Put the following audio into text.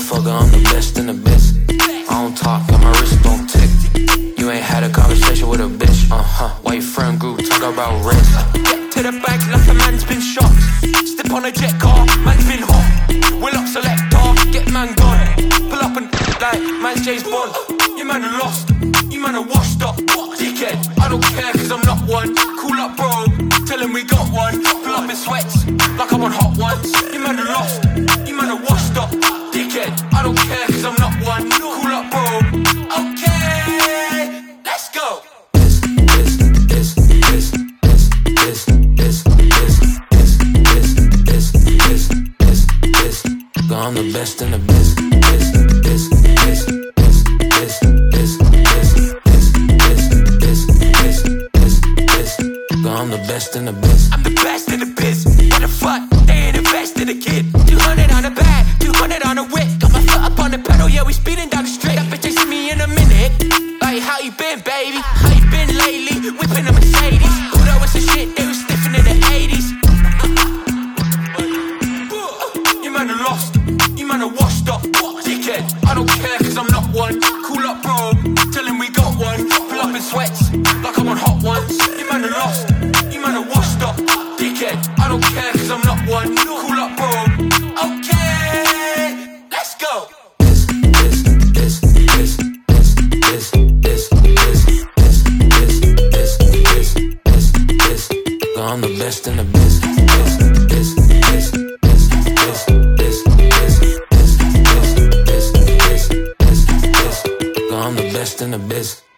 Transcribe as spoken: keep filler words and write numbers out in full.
motherfucker, I'm the best in the biz. I don't talk, and my wrist don't tick. You ain't had a conversation with a bitch, uh-huh. Why your friend group talk about risk? Get to the bag like a man's been shot. Step on a jet car, man's been hot. Will up selector, get man gone. Pull up and like man's James Bond. You man are lost, you man are washed up. Dickhead, I don't care cause I'm not one. Cool up bro, tell him we got one. Pull up in sweats, like I'm on hot ones. You man are lost, you man are washed up. Dickhead, I don't care cause I'm not one. Cool up bro, okay, let's go. This, this, this, this, this, this, this, this, this, this, this, this, this. I'm the best in the biz. This, this, this, this, this, this, this, this, this, this, this, this. I'm the best in the biz. I'm the best in the biz. What the fuck? They ain't invest in a kid. two hundred on a bag, two hundred on a whip. Got my foot up on the pedal, yeah, we speeding down the street. That bitch they see me in a minute. Like, how you been, baby? How you been lately? Whipping a Mercedes. Pulled over some shit, they was stiffing in the eighties. You man are lost, you man are washed up. Dickhead, I don't care cause I'm not one. Cool up bro, tell him we got one. Pull up in sweats, like I'm on hot ones. You man are lost, you man are washed up. Dickhead, I don't care cause I'm not one. Cool up bro, okay, let's go. This, this, this, this, this, this, this, this, this, this, this, this, this. I'm the best in the biz. This, this, this, this, this, this, this, this, this, this, this, this, this. I'm the best in the biz.